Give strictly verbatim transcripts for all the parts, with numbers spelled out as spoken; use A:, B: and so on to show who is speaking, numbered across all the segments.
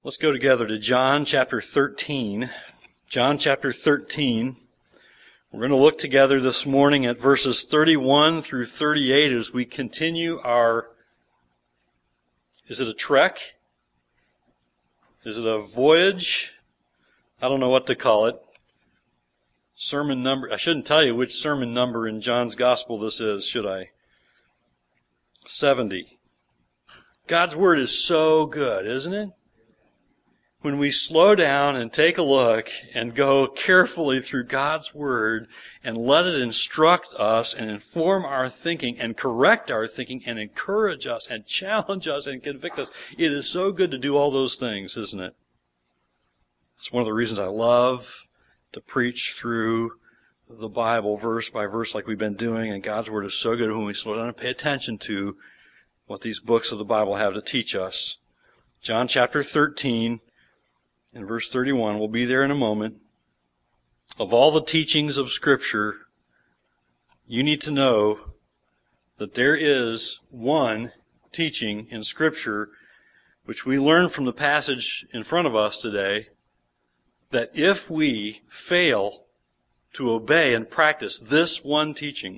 A: Let's go together to John chapter thirteen. John chapter thirteen. We're going to look together this morning at verses thirty-one through thirty-eight as we continue our, is it a trek? Is it a voyage? I don't know what to call it. Sermon number, I shouldn't tell you which sermon number in John's gospel this is, should I? seventy. God's word is so good, isn't it? When we slow down and take a look and go carefully through God's Word and let it instruct us and inform our thinking and correct our thinking and encourage us and challenge us and convict us, it is so good to do all those things, isn't it? It's one of the reasons I love to preach through the Bible verse by verse like we've been doing, and God's Word is so good when we slow down and pay attention to what these books of the Bible have to teach us. John chapter thirteen. In verse thirty-one, we'll be there in a moment. Of all the teachings of Scripture, you need to know that there is one teaching in Scripture which we learn from the passage in front of us today, that if we fail to obey and practice this one teaching,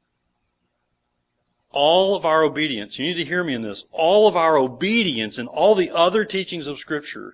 A: all of our obedience, you need to hear me in this, all of our obedience and all the other teachings of Scripture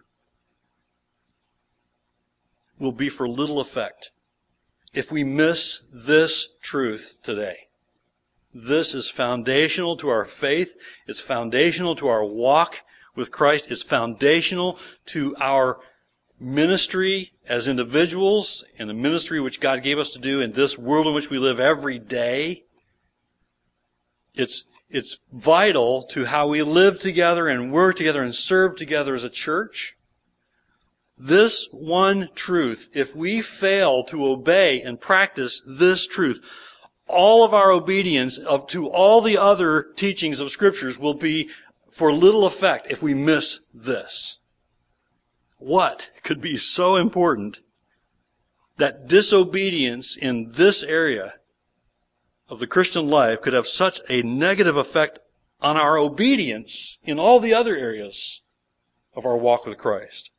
A: will be for little effect if we miss this truth today. This is foundational to our faith. It's foundational to our walk with Christ. It's foundational to our ministry as individuals and the ministry which God gave us to do in this world in which we live every day. It's, it's vital to how we live together and work together and serve together as a church. This one truth, if we fail to obey and practice this truth, all of our obedience of, to all the other teachings of Scriptures will be for little effect if we miss this. What could be so important that disobedience in this area of the Christian life could have such a negative effect on our obedience in all the other areas of our walk with Christ?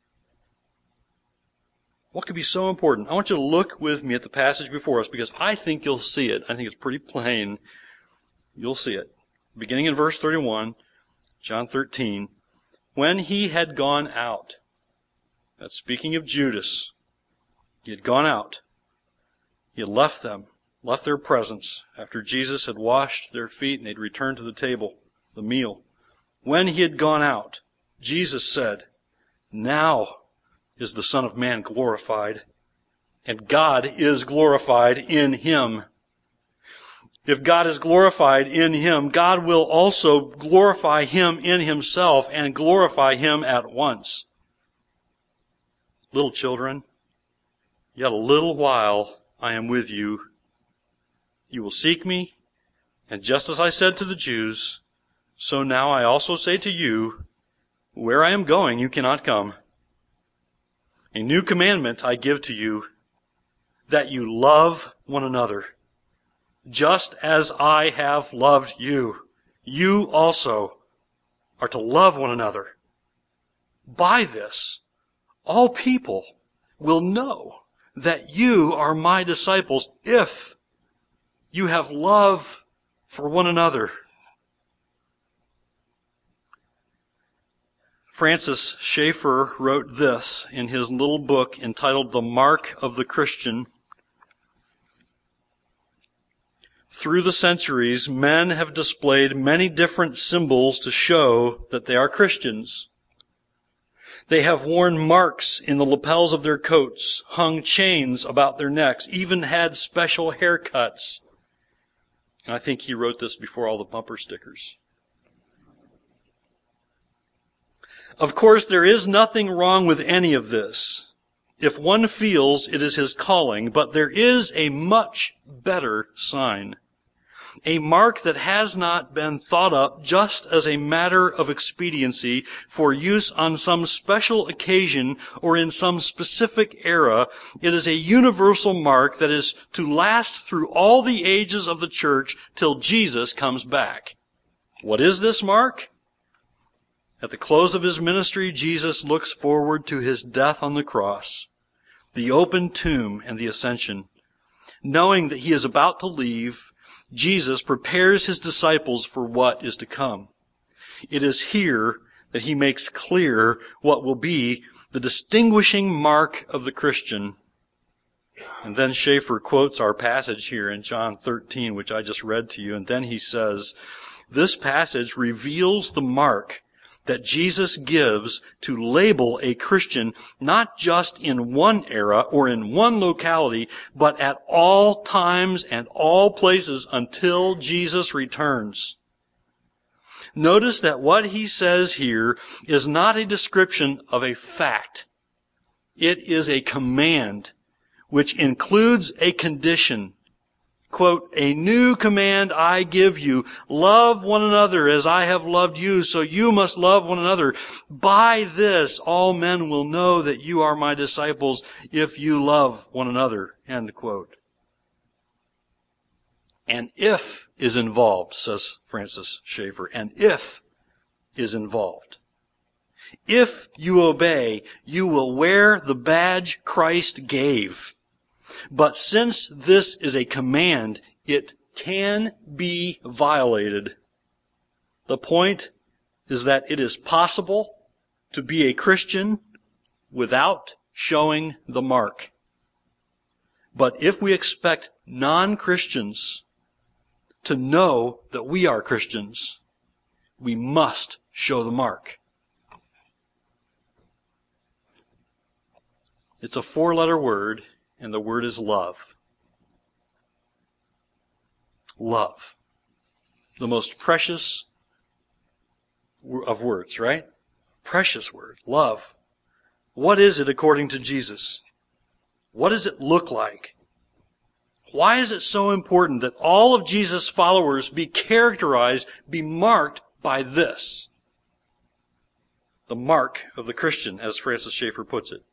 A: What could be so important? I want you to look with me at the passage before us because I think you'll see it. I think it's pretty plain. You'll see it. Beginning in verse thirty-one, John thirteen. When he had gone out, that's speaking of Judas, he had gone out. He had left them, left their presence after Jesus had washed their feet and they'd returned to the table, the meal. When he had gone out, Jesus said, "Now is the Son of Man glorified, and God is glorified in him. If God is glorified in him, God will also glorify him in himself and glorify him at once. Little children, yet a little while I am with you. You will seek me, and just as I said to the Jews, so now I also say to you, where I am going you cannot come. A new commandment I give to you, that you love one another. Just as I have loved you, you also are to love one another. By this, all people will know that you are my disciples if you have love for one another." Francis Schaeffer wrote this in his little book entitled The Mark of the Christian. Through the centuries, men have displayed many different symbols to show that they are Christians. They have worn marks in the lapels of their coats, hung chains about their necks, even had special haircuts. And I think he wrote this before all the bumper stickers. Of course, there is nothing wrong with any of this, if one feels it is his calling, but there is a much better sign, a mark that has not been thought up just as a matter of expediency for use on some special occasion or in some specific era. It is a universal mark that is to last through all the ages of the church till Jesus comes back. What is this mark? At the close of his ministry, Jesus looks forward to his death on the cross, the open tomb, and the ascension. Knowing that he is about to leave, Jesus prepares his disciples for what is to come. It is here that he makes clear what will be the distinguishing mark of the Christian. And then Schaeffer quotes our passage here in John thirteen, which I just read to you, and then he says, this passage reveals the mark that Jesus gives to label a Christian not just in one era or in one locality, but at all times and all places until Jesus returns. Notice that what he says here is not a description of a fact. It is a command, which includes a condition. Quote, a new command I give you, love one another as I have loved you, so you must love one another. By this all men will know that you are my disciples if you love one another. End quote. And if is involved, says Francis Schaeffer, and if is involved. If you obey, you will wear the badge Christ gave. But since this is a command, it can be violated. The point is that it is possible to be a Christian without showing the mark. But if we expect non-Christians to know that we are Christians, we must show the mark. It's a four-letter word, and the word is love. Love. The most precious of words, right? Precious word. Love. What is it according to Jesus? What does it look like? Why is it so important that all of Jesus' followers be characterized, be marked by this? The mark of the Christian, as Francis Schaeffer puts it.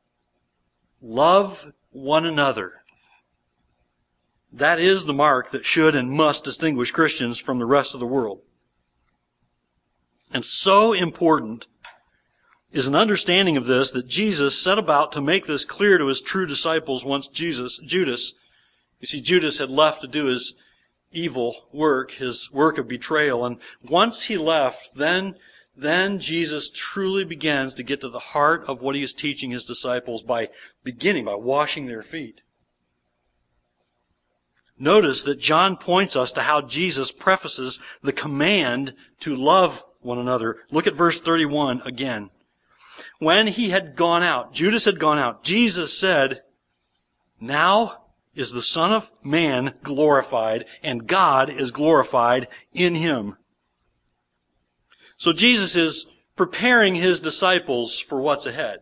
A: Love one another. That is the mark that should and must distinguish Christians from the rest of the world. And so important is an understanding of this that Jesus set about to make this clear to his true disciples once Jesus, Judas, you see, Judas had left to do his evil work, his work of betrayal, and once he left, then Then Jesus truly begins to get to the heart of what he is teaching his disciples by beginning by washing their feet. Notice that John points us to how Jesus prefaces the command to love one another. Look at verse thirty-one again. When he had gone out, Judas had gone out, Jesus said, now is the Son of Man glorified, and God is glorified in him. So Jesus is preparing his disciples for what's ahead.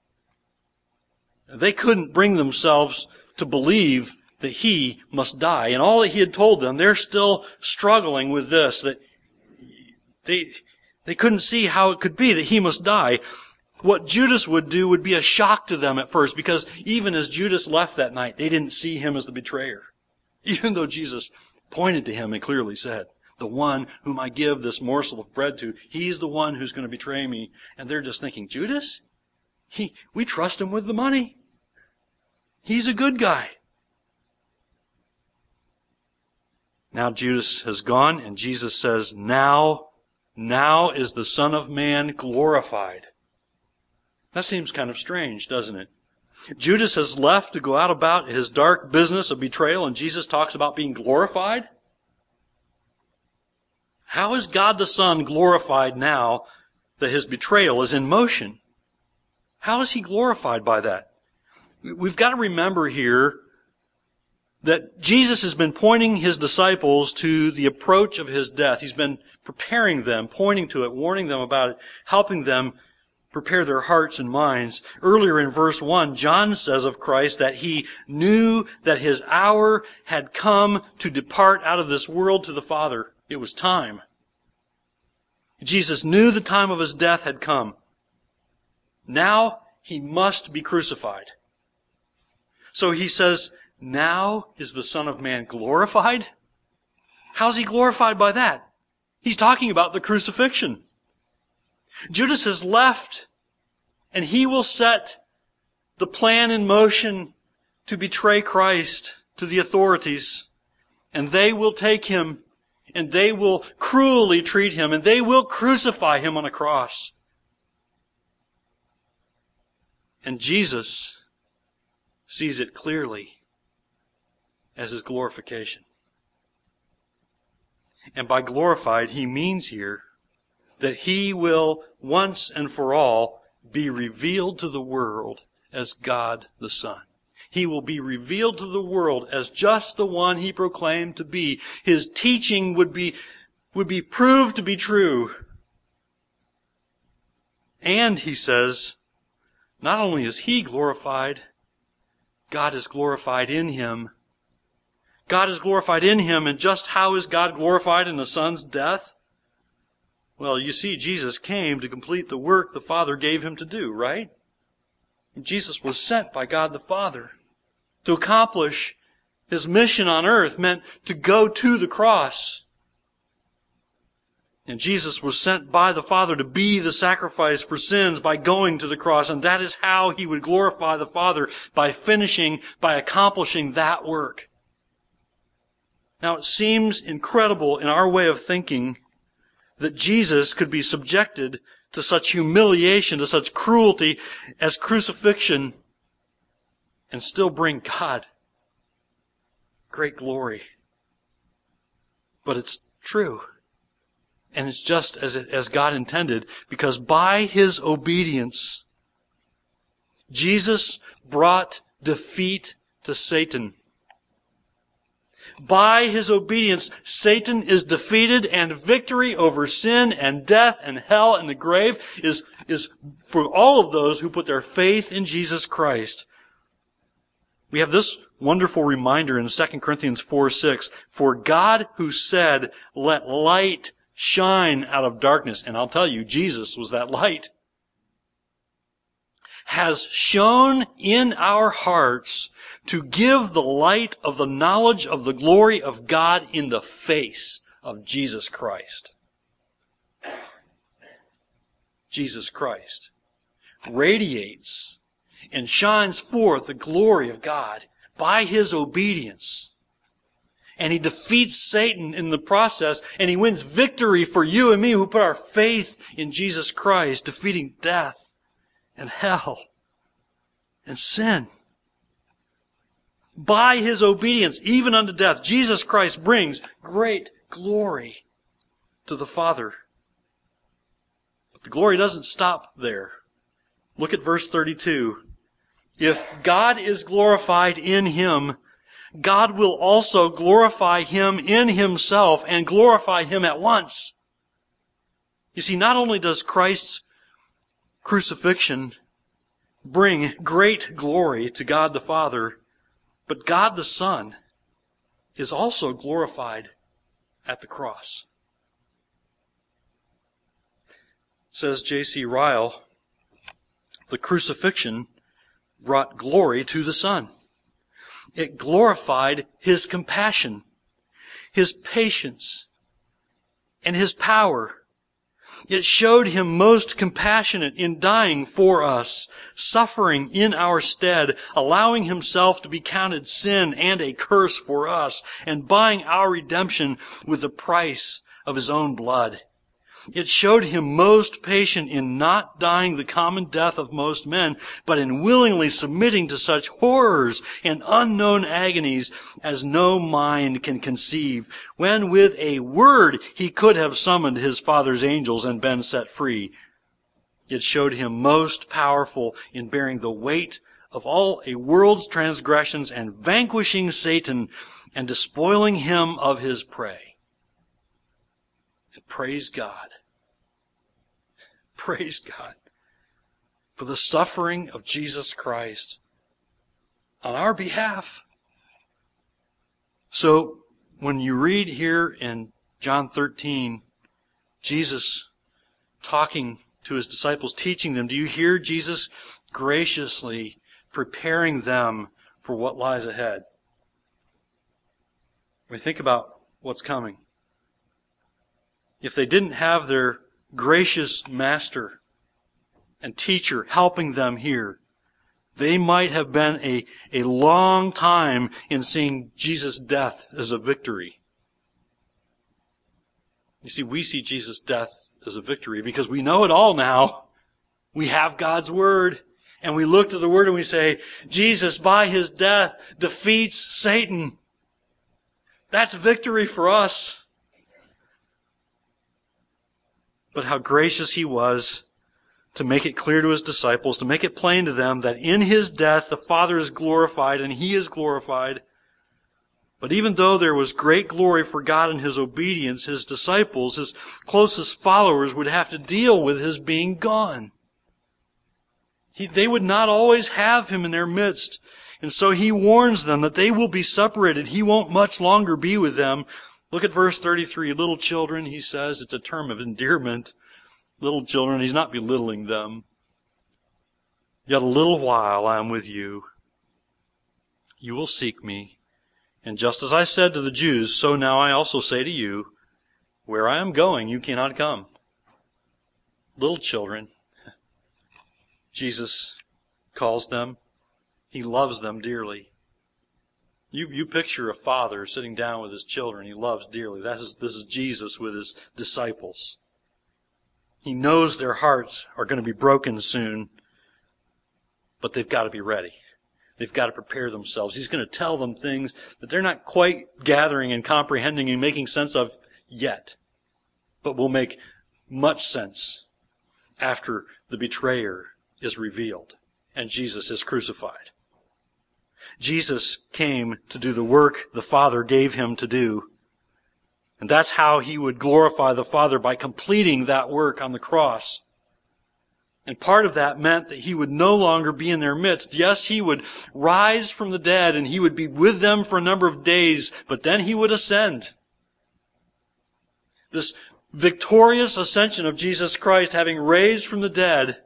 A: They couldn't bring themselves to believe that he must die. And all that he had told them, they're still struggling with this, that they, they couldn't see how it could be that he must die. What Judas would do would be a shock to them at first, because even as Judas left that night, they didn't see him as the betrayer. Even though Jesus pointed to him and clearly said, the one whom I give this morsel of bread to, he's the one who's going to betray me. And they're just thinking, Judas? He, we trust him with the money. He's a good guy. Now Judas has gone, and Jesus says, now, now is the Son of Man glorified. That seems kind of strange, doesn't it? Judas has left to go out about his dark business of betrayal, and Jesus talks about being glorified? How is God the Son glorified now that his betrayal is in motion? How is he glorified by that? We've got to remember here that Jesus has been pointing his disciples to the approach of his death. He's been preparing them, pointing to it, warning them about it, helping them prepare their hearts and minds. Earlier in verse one, John says of Christ that he knew that his hour had come to depart out of this world to the Father. It was time. Jesus knew the time of his death had come. Now he must be crucified. So he says, now is the Son of Man glorified? How's he glorified by that? He's talking about the crucifixion. Judas has left, and he will set the plan in motion to betray Christ to the authorities. And they will take him, and they will cruelly treat him, and they will crucify him on a cross. And Jesus sees it clearly as his glorification. And by glorified, he means here that he will once and for all be revealed to the world as God the Son. He will be revealed to the world as just the one he proclaimed to be. His teaching would be, would be proved to be true. And, he says, not only is he glorified, God is glorified in him. God is glorified in him, and just how is God glorified in the Son's death? Well, you see, Jesus came to complete the work the Father gave him to do, right? Jesus was sent by God the Father to accomplish his mission on earth, meant to go to the cross. And Jesus was sent by the Father to be the sacrifice for sins by going to the cross. And that is how he would glorify the Father, by finishing, by accomplishing that work. Now, it seems incredible in our way of thinking that Jesus could be subjected to such humiliation, to such cruelty as crucifixion, and still bring God great glory. But it's true. And it's just as, as God intended, because by his obedience, Jesus brought defeat to Satan. By his obedience, Satan is defeated, and victory over sin and death and hell and the grave is, is for all of those who put their faith in Jesus Christ. We have this wonderful reminder in Second Corinthians four six. For God who said, "Let light shine out of darkness," and I'll tell you, Jesus was that light, has shone in our hearts to give the light of the knowledge of the glory of God in the face of Jesus Christ. Jesus Christ radiates and shines forth the glory of God by his obedience. And he defeats Satan in the process, and he wins victory for you and me who put our faith in Jesus Christ, defeating death and hell and sin. By his obedience, even unto death, Jesus Christ brings great glory to the Father. But the glory doesn't stop there. Look at verse thirty-two. If God is glorified in him, God will also glorify him in himself and glorify him at once. You see, not only does Christ's crucifixion bring great glory to God the Father, but God the Son is also glorified at the cross. Says J C Ryle, the crucifixion brought glory to the Son. It glorified his compassion, his patience, and his power. It showed him most compassionate in dying for us, suffering in our stead, allowing himself to be counted sin and a curse for us, and buying our redemption with the price of his own blood. It showed him most patient in not dying the common death of most men, but in willingly submitting to such horrors and unknown agonies as no mind can conceive, when with a word he could have summoned his Father's angels and been set free. It showed him most powerful in bearing the weight of all a world's transgressions and vanquishing Satan and despoiling him of his prey. And praise God. Praise God for the suffering of Jesus Christ on our behalf. So, when you read here in John thirteen, Jesus talking to his disciples, teaching them, do you hear Jesus graciously preparing them for what lies ahead? We think about what's coming. If they didn't have their gracious master and teacher helping them here, they might have been a, a long time in seeing Jesus' death as a victory. You see, we see Jesus' death as a victory because we know it all now. We have God's Word, and we look to the Word and we say, Jesus, by His death, defeats Satan. That's victory for us. But how gracious He was to make it clear to His disciples, to make it plain to them that in His death the Father is glorified and He is glorified. But even though there was great glory for God in His obedience, His disciples, His closest followers, would have to deal with His being gone. He, they would not always have Him in their midst. And so He warns them that they will be separated. He won't much longer be with them. Look at verse thirty-three. Little children, He says, it's a term of endearment. Little children, He's not belittling them. Yet a little while I am with you. You will seek me. And just as I said to the Jews, so now I also say to you, where I am going, you cannot come. Little children, Jesus calls them. He loves them dearly. You, you picture a father sitting down with his children he loves dearly. That is, this is Jesus with His disciples. He knows their hearts are going to be broken soon, but they've got to be ready. They've got to prepare themselves. He's going to tell them things that they're not quite gathering and comprehending and making sense of yet, but will make much sense after the betrayer is revealed and Jesus is crucified. Jesus came to do the work the Father gave Him to do. And that's how He would glorify the Father, by completing that work on the cross. And part of that meant that He would no longer be in their midst. Yes, He would rise from the dead and He would be with them for a number of days, but then He would ascend. This victorious ascension of Jesus Christ, having raised from the dead,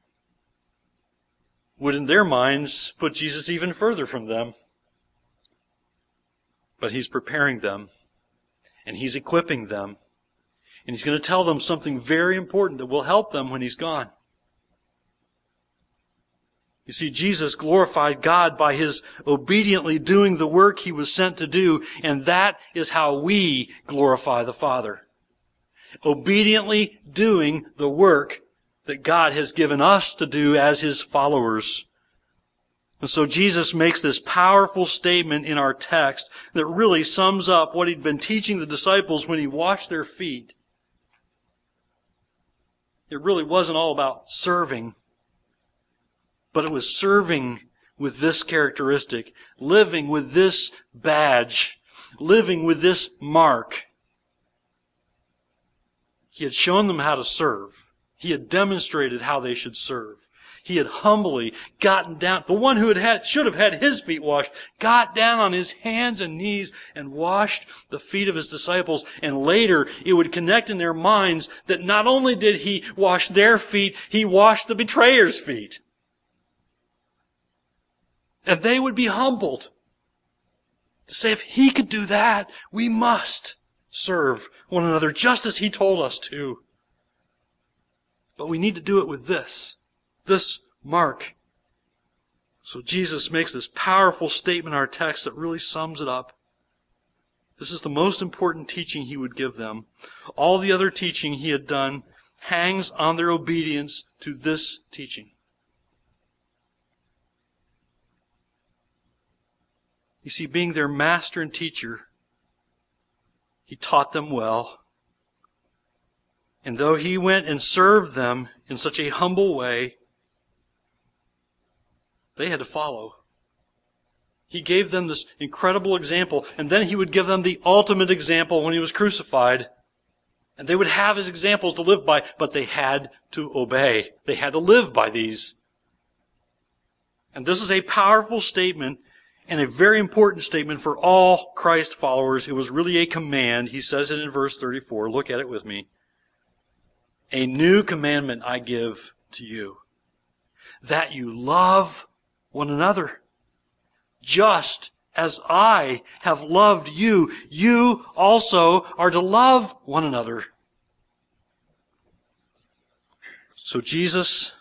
A: would in their minds put Jesus even further from them. But He's preparing them, and He's equipping them, and He's going to tell them something very important that will help them when He's gone. You see, Jesus glorified God by His obediently doing the work He was sent to do, and that is how we glorify the Father. Obediently doing the work that God has given us to do as His followers. And so Jesus makes this powerful statement in our text that really sums up what He'd been teaching the disciples when He washed their feet. It really wasn't all about serving, but it was serving with this characteristic, living with this badge, living with this mark. He had shown them how to serve. He had demonstrated how they should serve. He had humbly gotten down. The one who had had, should have had his feet washed got down on his hands and knees and washed the feet of His disciples. And later it would connect in their minds that not only did He wash their feet, He washed the betrayer's feet. And they would be humbled to say, if He could do that, we must serve one another just as He told us to. But we need to do it with this, this mark. So Jesus makes this powerful statement in our text that really sums it up. This is the most important teaching He would give them. All the other teaching He had done hangs on their obedience to this teaching. You see, being their master and teacher, He taught them well. And though He went and served them in such a humble way, they had to follow. He gave them this incredible example, and then He would give them the ultimate example when He was crucified. And they would have His examples to live by, but they had to obey. They had to live by these. And this is a powerful statement and a very important statement for all Christ followers. It was really a command. He says it in verse thirty-four. Look at it with me. A new commandment I give to you, that you love one another. Just as I have loved you, you also are to love one another. So Jesus,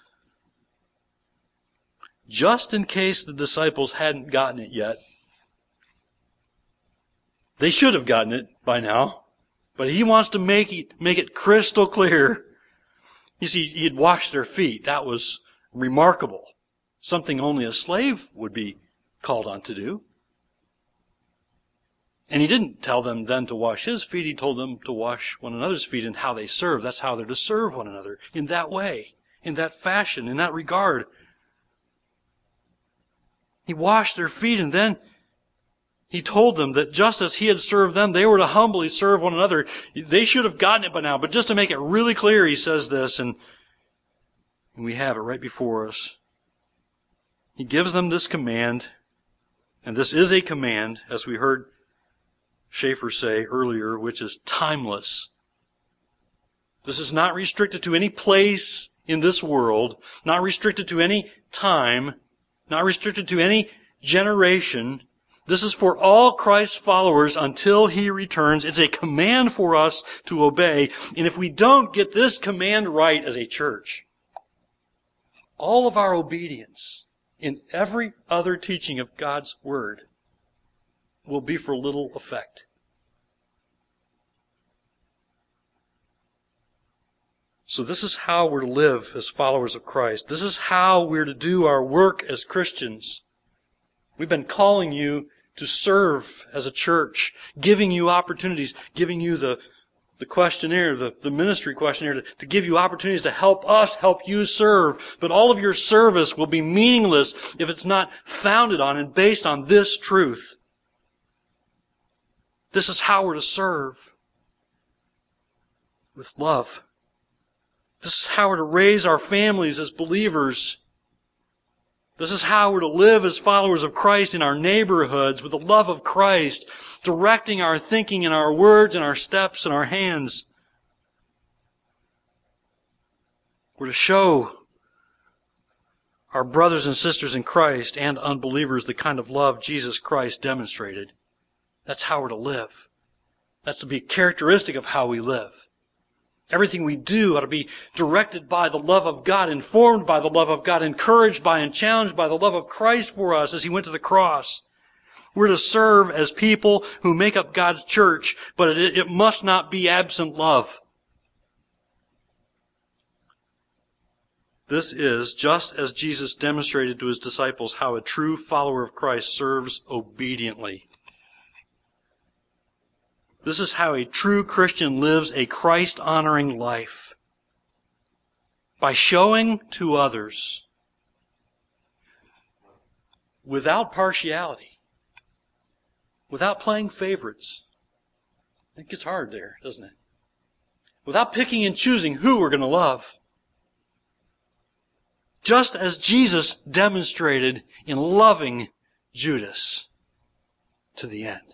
A: just in case the disciples hadn't gotten it yet, they should have gotten it by now, but he wants to make it, make it crystal clear. You see, he had washed their feet. That was remarkable. Something only a slave would be called on to do. And he didn't tell them then to wash his feet. He told them to wash one another's feet and how they serve. That's how they're to serve one another, in that way, in that fashion, in that regard. He washed their feet, and then he told them that just as he had served them, they were to humbly serve one another. They should have gotten it by now, but just to make it really clear, he says this, and we have it right before us. He gives them this command, and this is a command, as we heard Schaeffer say earlier, which is timeless. This is not restricted to any place in this world, not restricted to any time, not restricted to any generation. This is for all Christ's followers until He returns. It's a command for us to obey. And if we don't get this command right as a church, all of our obedience in every other teaching of God's Word will be for little effect. So this is how we're to live as followers of Christ. This is how we're to do our work as Christians. We've been calling you to serve as a church, giving you opportunities, giving you the, the questionnaire, the, the ministry questionnaire, to, to give you opportunities to help us help you serve. But all of your service will be meaningless if it's not founded on and based on this truth. This is how we're to serve. With love. This is how we're to raise our families as believers. This is how we're to live as followers of Christ in our neighborhoods with the love of Christ, directing our thinking and our words and our steps and our hands. We're to show our brothers and sisters in Christ and unbelievers the kind of love Jesus Christ demonstrated. That's how we're to live. That's to be characteristic of how we live. Everything we do ought to be directed by the love of God, informed by the love of God, encouraged by and challenged by the love of Christ for us as He went to the cross. We're to serve as people who make up God's church, but it, it must not be absent love. This is just as Jesus demonstrated to His disciples how a true follower of Christ serves obediently. This is how a true Christian lives a Christ-honoring life. By showing to others, without partiality, without playing favorites. It gets hard there, doesn't it? Without picking and choosing who we're going to love. Just as Jesus demonstrated in loving Judas to the end.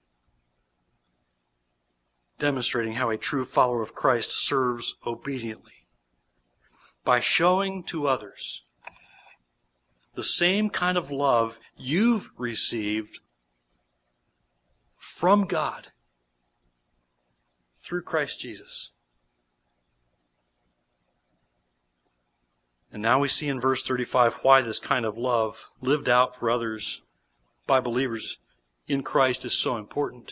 A: Demonstrating how a true follower of Christ serves obediently. By showing to others the same kind of love you've received from God through Christ Jesus. And now we see in verse thirty-five why this kind of love lived out for others by believers in Christ is so important.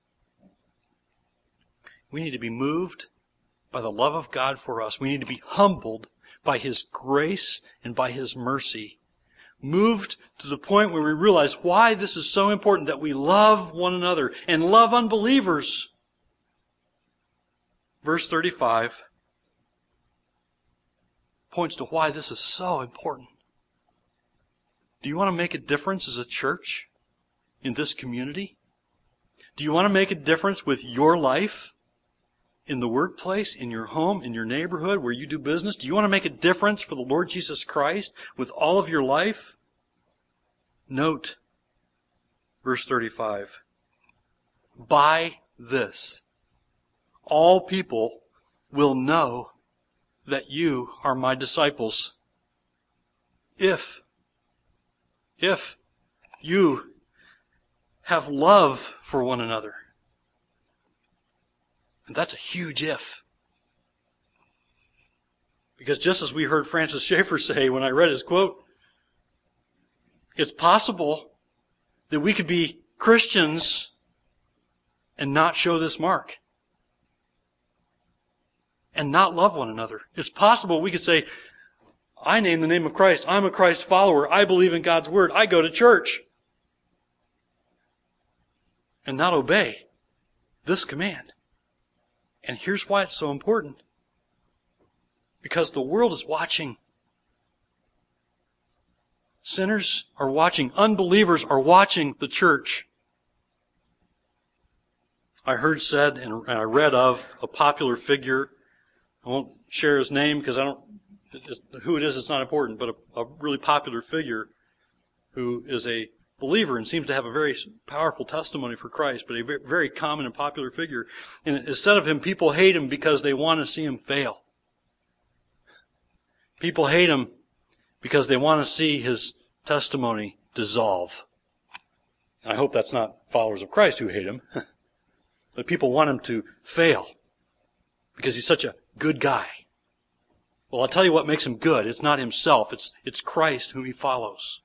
A: We need to be moved by the love of God for us. We need to be humbled by His grace and by His mercy. Moved to the point where we realize why this is so important that we love one another and love unbelievers. Verse thirty-five points to why this is so important. Do you want to make a difference as a church in this community? Do you want to make a difference with your life? In the workplace, in your home, in your neighborhood, where you do business? Do you want to make a difference for the Lord Jesus Christ with all of your life? Note verse thirty-five. By this, all people will know that you are my disciples. If, if you have love for one another. And that's a huge if. Because just as we heard Francis Schaeffer say when I read his quote, it's possible that we could be Christians and not show this mark. And not love one another. It's possible we could say, I name the name of Christ. I'm a Christ follower. I believe in God's word. I go to church. And not obey this command. And here's why it's so important. Because the world is watching. Sinners are watching. Unbelievers are watching the church. I heard said, and I read of, a popular figure. I won't share his name because I don't, who it is, it's not important, but a, a really popular figure who is a believer and seems to have a very powerful testimony for Christ, but a very common and popular figure. And it is said of him, people hate him because they want to see him fail. People hate him because they want to see his testimony dissolve. And I hope that's not followers of Christ who hate him, but people want him to fail because he's such a good guy. Well, I'll tell you what makes him good. It's not himself. It's, it's Christ whom he follows.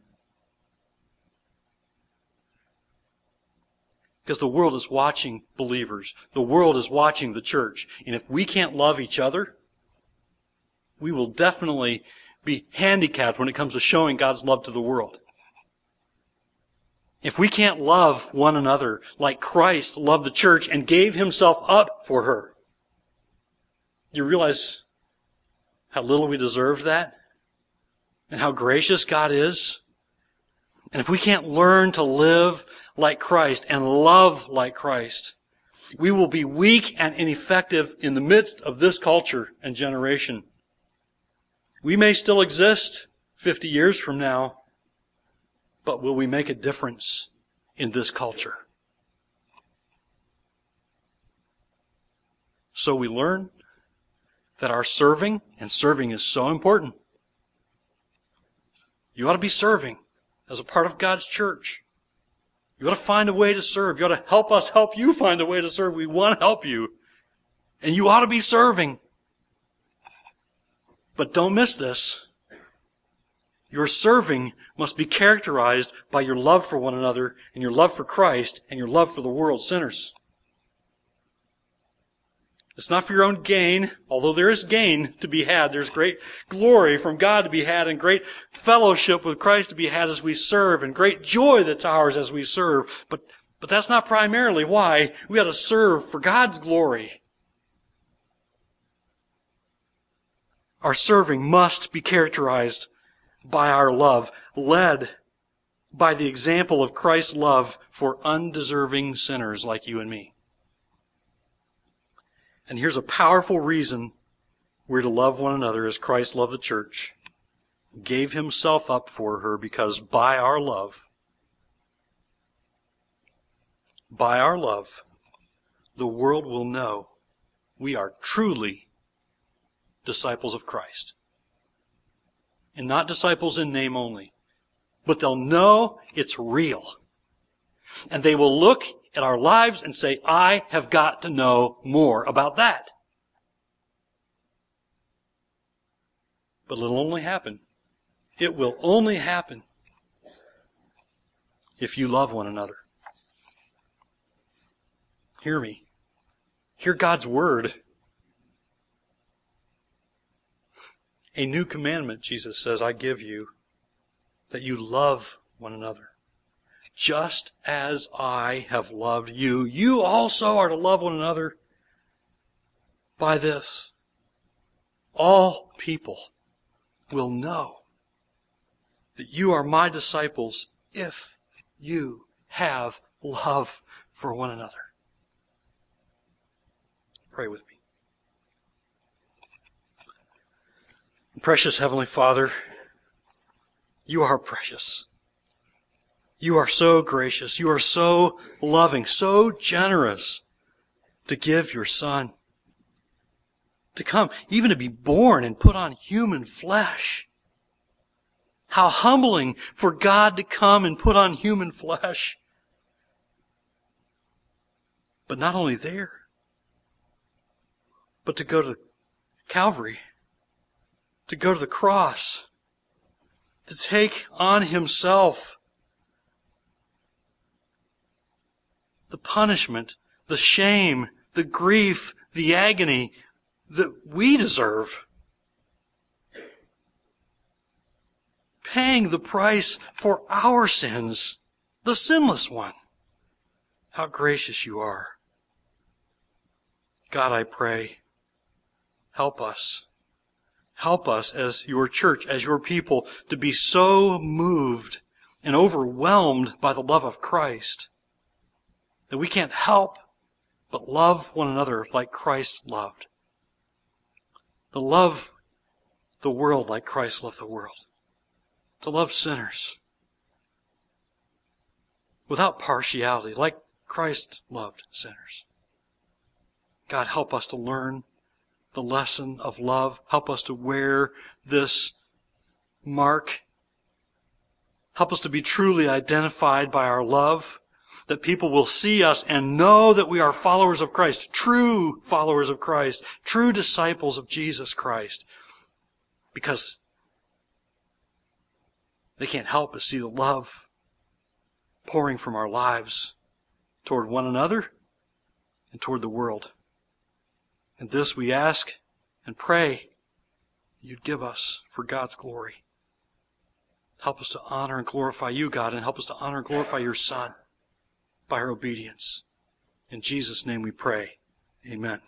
A: Because the world is watching believers. The world is watching the church. And if we can't love each other, we will definitely be handicapped when it comes to showing God's love to the world. If we can't love one another like Christ loved the church and gave himself up for her, you realize how little we deserve that? And how gracious God is? And if we can't learn to live like Christ and love like Christ, we will be weak and ineffective in the midst of this culture and generation. We may still exist fifty years from now, but will we make a difference in this culture? So we learn that our serving, and serving is so important. You ought to be serving as a part of God's church. You ought to find a way to serve. You ought to help us help you find a way to serve. We want to help you. And you ought to be serving. But don't miss this. Your serving must be characterized by your love for one another and your love for Christ and your love for the world's sinners. It's not for your own gain, although there is gain to be had. There's great glory from God to be had and great fellowship with Christ to be had as we serve and great joy that's ours as we serve. But, but that's not primarily why we ought to serve for God's glory. Our serving must be characterized by our love, led by the example of Christ's love for undeserving sinners like you and me. And here's a powerful reason we're to love one another as Christ loved the church. He gave himself up for her because by our love, by our love, the world will know we are truly disciples of Christ. And not disciples in name only, but they'll know it's real. And they will look at our lives and say, I have got to know more about that. But it'll only happen. It will only happen if you love one another. Hear me. Hear God's word. A new commandment, Jesus says, I give you, that you love one another. Just as I have loved you, you also are to love one another. By this, all people will know that you are my disciples if you have love for one another. Pray with me. Precious Heavenly Father, you are precious. You are so gracious. You are so loving, so generous to give your Son, to come, even to be born and put on human flesh. How humbling for God to come and put on human flesh. But not only there, but to go to Calvary to go to the cross, to take on himself the punishment, the shame, the grief, the agony that we deserve. Paying the price for our sins, the sinless one. How gracious you are. God, I pray, help us. Help us as your church, as your people, to be so moved and overwhelmed by the love of Christ that we can't help but love one another like Christ loved. To love the world like Christ loved the world. To love sinners without partiality, like Christ loved sinners. God, help us to learn the lesson of love. Help us to wear this mark. Help us to be truly identified by our love, that people will see us and know that we are followers of Christ, true followers of Christ, true disciples of Jesus Christ, because they can't help but see the love pouring from our lives toward one another and toward the world. And this we ask and pray that you'd give us for God's glory. Help us to honor and glorify you, God, and help us to honor and glorify your Son by our obedience. In Jesus' name we pray. Amen.